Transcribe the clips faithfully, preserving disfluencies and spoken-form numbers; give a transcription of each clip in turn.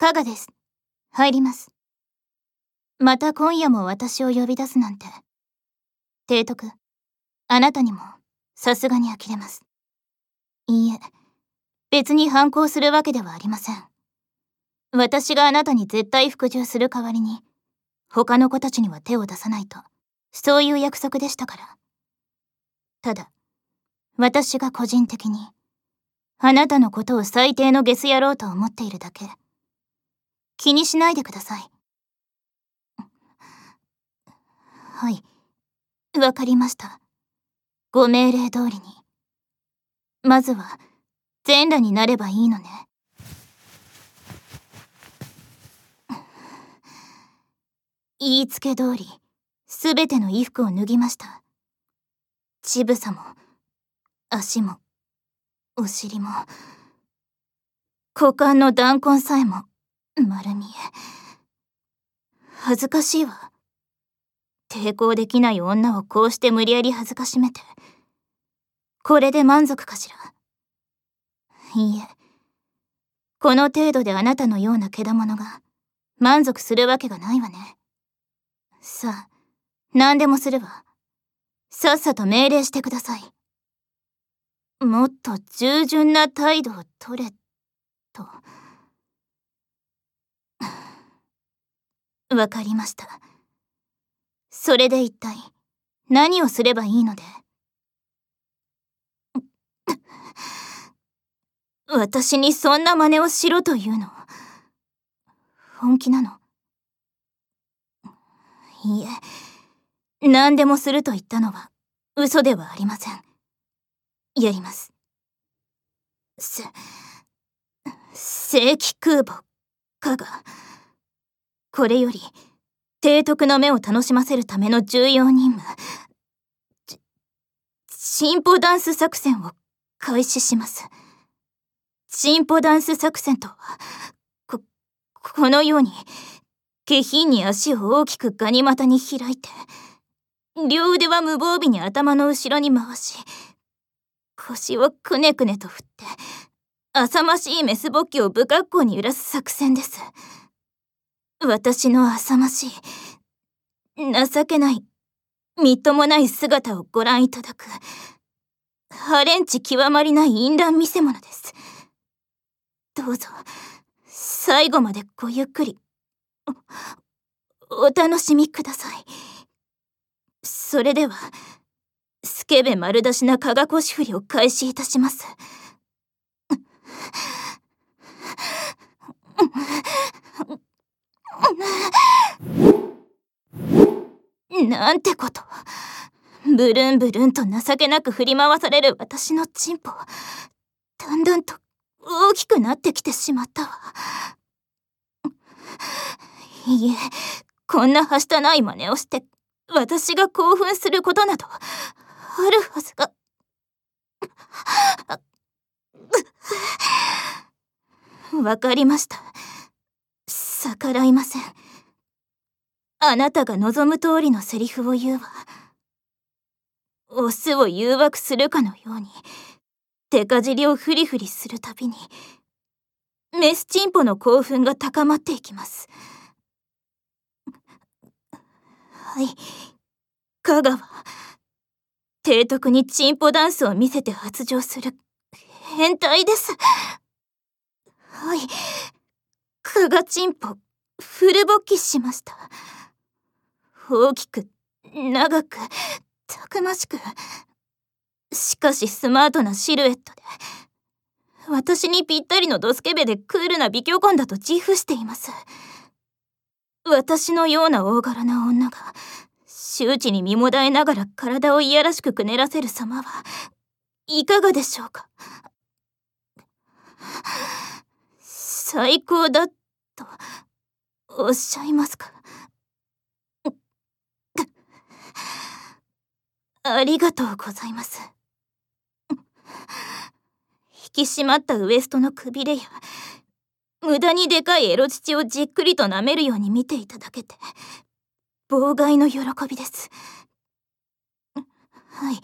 加賀です。入ります。また今夜も私を呼び出すなんて。提督、あなたにもさすがに呆れます。いいえ、別に反抗するわけではありません。私があなたに絶対服従する代わりに、他の子たちには手を出さないと、そういう約束でしたから。ただ、私が個人的に、あなたのことを最低のゲス野郎と思っているだけ。気にしないでください。はい、わかりました。ご命令通りに。まずは、全裸になればいいのね。言いつけ通り、すべての衣服を脱ぎました。乳房も、足も、お尻も、股間の弾痕さえも、丸見え。恥ずかしいわ。抵抗できない女をこうして無理やり恥ずかしめて。これで満足かしら。いいえ。この程度であなたのようなけだものが満足するわけがないわね。さあ、何でもするわ。さっさと命令してください。もっと従順な態度を取れ、と。わかりました。それで一体、何をすればいいので？私にそんな真似をしろというの？本気なの？いいえ、何でもすると言ったのは嘘ではありません。やります。せ、正規空母、加賀。これより、提督の目を楽しませるための重要任務、ち、チンポダンス作戦を開始します。チンポダンス作戦とは、こ、このように、下品に足を大きくガニ股に開いて、両腕は無防備に頭の後ろに回し、腰をくねくねと振って、浅ましいメスボッキを不格好に揺らす作戦です。私の浅ましい、情けない、みっともない姿をご覧いただく、ハレンチ極まりない淫乱見せ物です。どうぞ、最後までごゆっくり、お、お楽しみください。それでは、スケベ丸出しな加賀腰振りを開始いたします。なんてこと。ブルンブルンと情けなく振り回される私のチンポ、だんだんと大きくなってきてしまったわ。いいえ、こんなはしたない真似をして私が興奮することなどあるはずが。わかりました。逆らいません。あなたが望む通りのセリフを言うわ。オスを誘惑するかのように、手かじりをフリフリするたびに、メスチンポの興奮が高まっていきます。はい、加賀は、提督にチンポダンスを見せて発情する変態です。はい、加賀チンポ、フル勃起しました。大きく、長く、たくましく、しかしスマートなシルエットで、私にぴったりのドスケベでクールな美巨根だと自負しています。私のような大柄な女が、周知に身もだえながら体をいやらしくくねらせる様は、いかがでしょうか。最高だ、と、おっしゃいますか。ありがとうございます。引き締まったウエストのくびれや、無駄にでかいエロ乳をじっくりと舐めるように見ていただけて、妨害の喜びです。はい。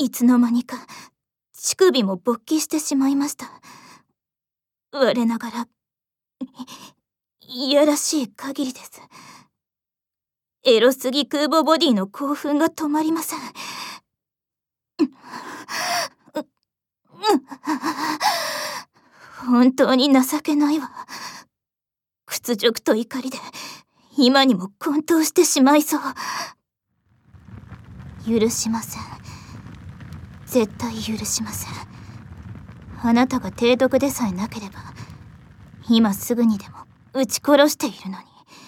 いつの間にか、乳首も勃起してしまいました。我ながら、 いやらしい限りです。エロすぎ空母ボディの興奮が止まりません。本当に情けないわ。屈辱と怒りで今にも混沌してしまいそう。許しません。絶対許しません。あなたが提督でさえなければ今すぐにでも撃ち殺しているのに。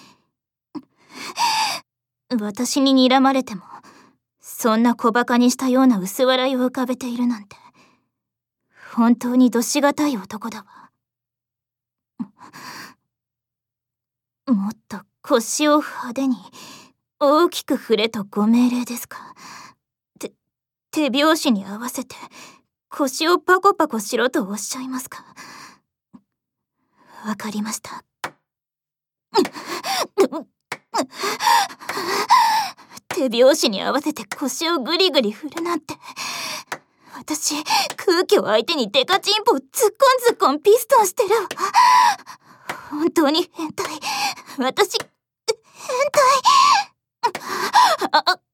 私に睨まれてもそんな小馬鹿にしたような薄笑いを浮かべているなんて本当にどしがたい男だわ。もっと腰を派手に大きく振れとご命令ですか。て手拍子に合わせて腰をパコパコしろとおっしゃいますか。わかりました。手拍子に合わせて腰をグリグリ振るなんて。私空気を相手にデカチンポを突っ込ん突っ込んピストンしてるわ。本当に変態。私変態。ああ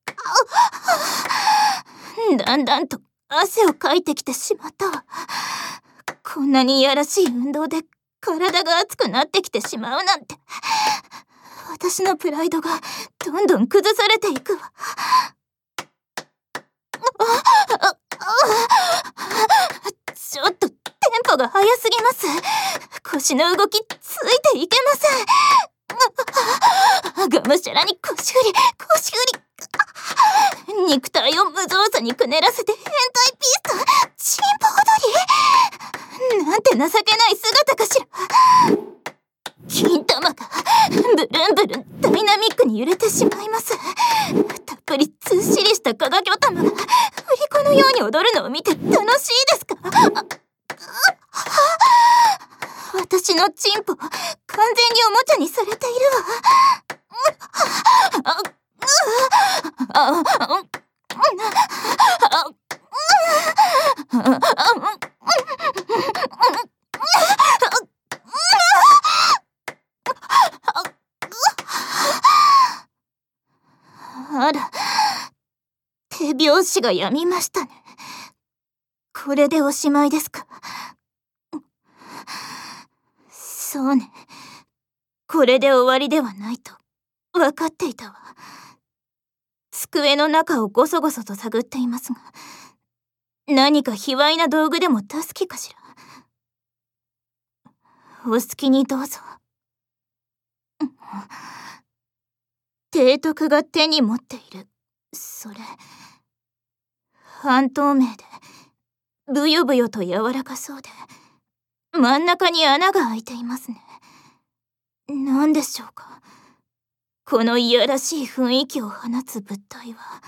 だんだんと汗をかいてきてしまったわ。こんなにいやらしい運動で体が熱くなってきてしまうなんて。私のプライドがどんどん崩されていくわ。ちょっとテンポが速すぎます。腰の動きついていけません。がむしゃらに腰振り腰振り。肉体を無造作にくねらせて変態ピストンチンポ踊り。なんて情けない姿かしら。金玉がブルンブルンダイナミックに揺れてしまいます。たっぷりずっしりした加賀魚玉が振り子のように踊るのを見て楽しいですか。私のチンポ完全におもちゃにされているわ。あら、手拍子がやみましたね。これでおしまいですか。そうね、これで終わりではないと分かっていたわ。机の中をゴソゴソと探っていますが、何か卑猥な道具でも出す気かしら。お好きにどうぞ。提督が手に持っているそれ、半透明でブヨブヨと柔らかそうで真ん中に穴が開いていますね。何でしょうか、このいやらしい雰囲気を放つ物体は。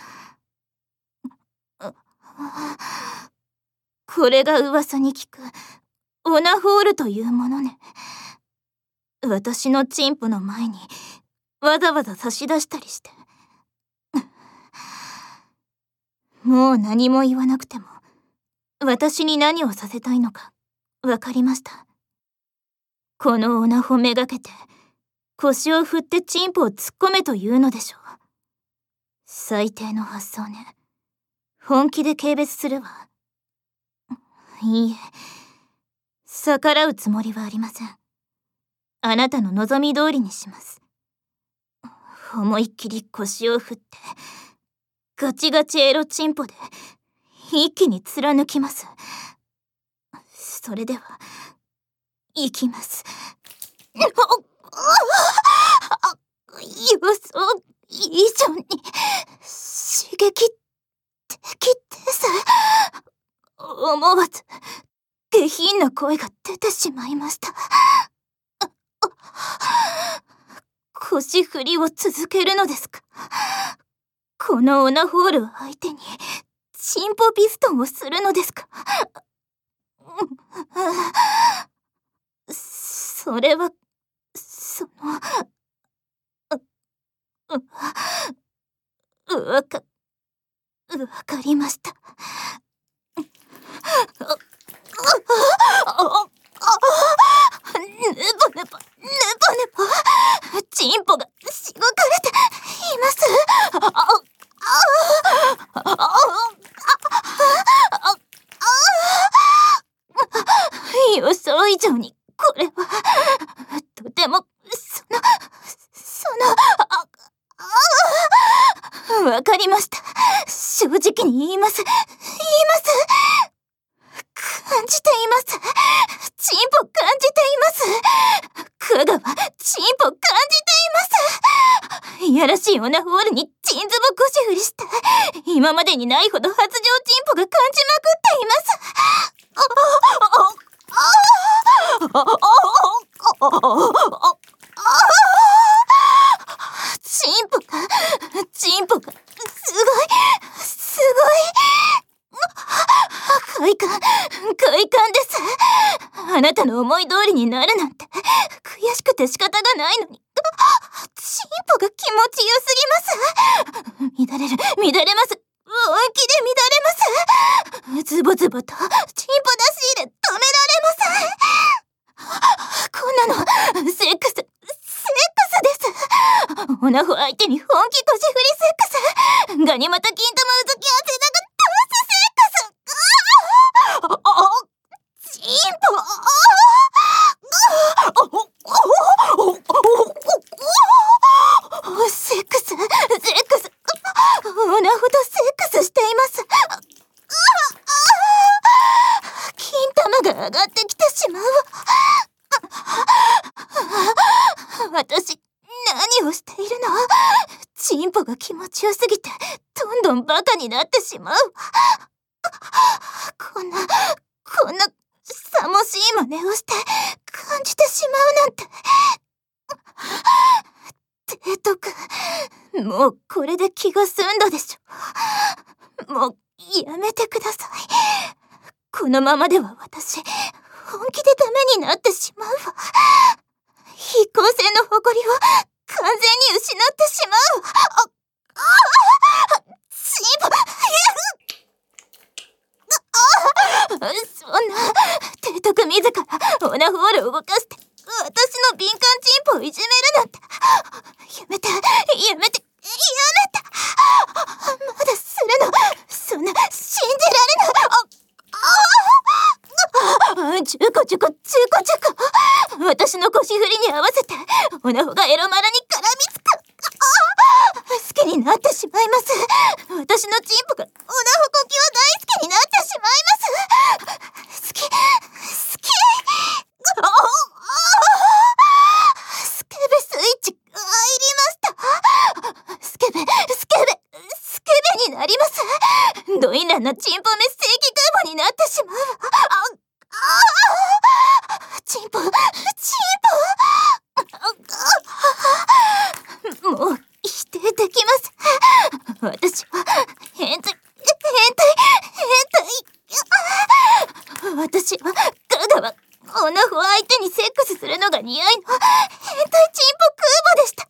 これが噂に聞くオナホールというものね。私のチンポの前にわざわざ差し出したりして。もう何も言わなくても私に何をさせたいのかわかりました。このオナホめがけて腰を振ってチンポを突っ込めというのでしょう。最低の発想ね。本気で軽蔑するわ。いいえ、逆らうつもりはありません。あなたの望み通りにします。思いっきり腰を振ってガチガチエロチンポで一気に貫きます。それでは行きます。予想以上に刺激的です。思わず下品な声が出てしまいました。腰振りを続けるのですか。このオナホールを相手にチンポピストンをするのですか。それはそのわかわかりました。ぬぼぬぼ予想以上にこれはとてもそのそのああわかりました。正直に言います言います感じています。チンポ感じています。香川、チンポ感じています。いやらしいオナホールにチンズボ腰振りして、今までにないほど発情チンポが感じまくっています。チンポが、チンポが、すごい、すごい。快感、快感です。あなたの思い通りになるなんて悔しくて仕方がないのに、チンポが気持ちよすぎます。乱れる、乱れます。本気で乱れます。ズボズボとチンポ出し入れ止められません。こんなのセックス、セックスです。オナホ相手に本気腰振りセックス。ガニ股金玉うずき汗だがチンポセックス、セックス、オナホとセックスしています。金玉が上がってきてしまう。私、何をしているの？チンポが気持ちよすぎて、どんどんバカになってしまう。こんな、こんな、さもしい真似をして感じてしまうなんて。提督、もうこれで気が済んだでしょ。もうやめてください。このままでは私、本気でダメになってしまうわ。飛行船の誇りを完全に失ってしまうわ。あ、あ、チンポ、そんな、提督自らオナホールを動かして私の敏感チンポをいじめるなんて。やめて、やめて、やめて。まだするの？そんな、信じられない。ああ、チュコチュコ、チュコチュコ。私の腰振りに合わせてオナホがエロマラに絡みつく。好きになってしまいます。私のチンポがオナホコキを大好きになってしまいます。好き、好き。スケベスイッチ入りました。スケベ、スケベ、スケベになります。ドインランのチンポメ正規空母になってしまう。あ、あ、チンポ、チンポ。もう否定できません。私は変態、変態、変態。私は香川、オナホ相手にセックスするのが似合いの変態チンポ空母でした。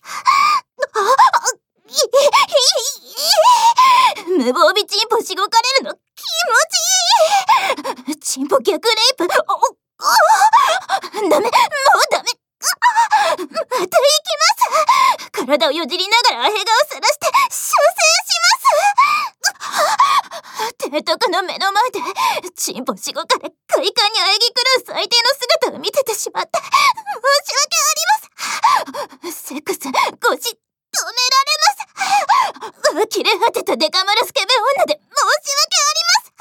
無防備チンポしごかれるの気持ちいい。チンポ逆レイプ。おおダメ、もうダメ。また行きます。体をよじりながらアヘ顔さらして修正します。提督の目の前でチンポしごかれ快感に喘ぎ狂う最低の姿を見せてしまって申し訳ありません。セックス、腰、止められます。呆れ果てたデカマルスケベ女で申し訳ありません。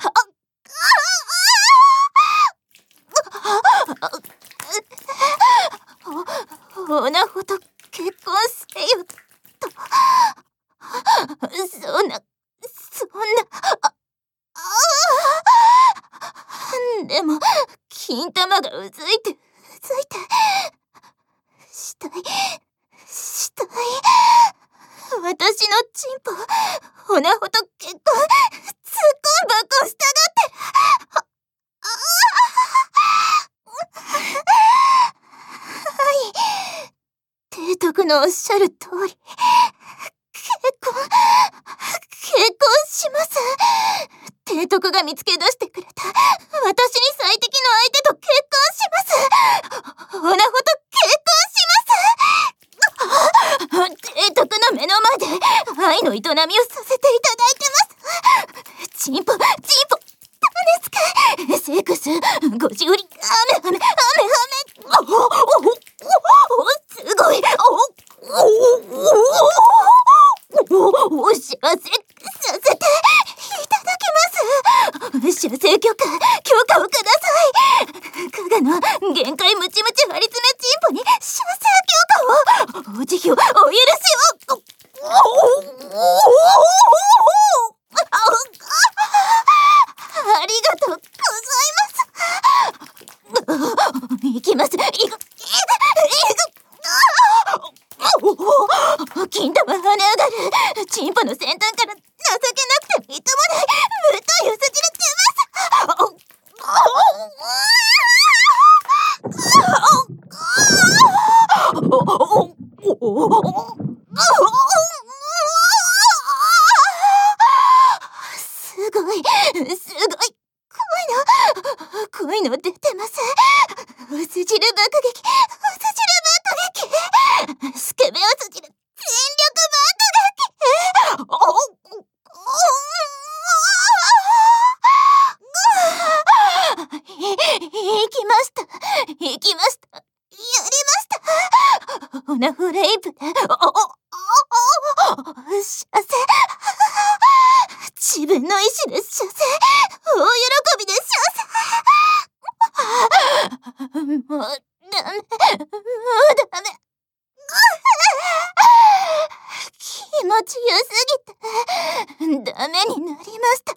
オナホと結婚せよと。そんな、そんな、あ、あでも、金玉がうずいて、うずいて、したい、したい。私のチンポ、オナホと結婚、突っ込んばこしたがってる。あはい。提督のおっしゃる通り、結婚、結婚します。提督が見つけ出してくれた、私に最適の相手と結婚します。オナホと結婚します。提督の目の前で愛の営みをさせていただいてます。チンポ、チンポ、種使い、セックス、ゴシゴリ、ア雨、雨、雨。おおおおおすごい。おおおお幸せ、させていただきます。射精許可、許可をください。加賀の限界ムチムチ張り詰めチンポに射精許可を、お慈悲を、お許しを。ありがとうございます。行きます。行く。行く。金玉跳ね上がる。チンポの先端から情けなくてみっともない太い薄汁出ます。すごい、すごい、濃いの、濃いの出てます。薄汁爆撃、薄汁爆撃、スケベ薄汁、全力爆撃。行きました、行きました、やりました。オナフレイプで、おおおお射精、自分の意志で射精、大喜びで射精。もうダメ、もうダメ。気持ちよすぎてダメになりました。